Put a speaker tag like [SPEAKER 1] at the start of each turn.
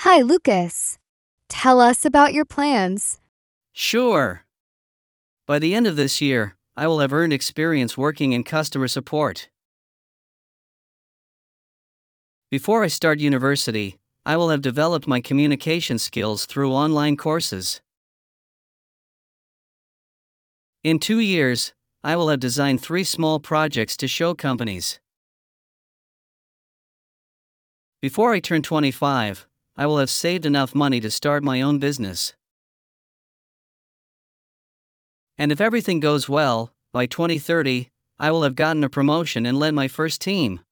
[SPEAKER 1] Hi, Lucas. Tell us about your plans.
[SPEAKER 2] Sure. By the end of this year, I will have earned experience working in customer support. Before I start university, I will have developed my communication skills through online courses. In 2 years, I will have designed 3 small projects to show companies. Before I turn 25, I will have saved enough money to start my own business. And if everything goes well, by 2030, I will have gotten a promotion and led my first team.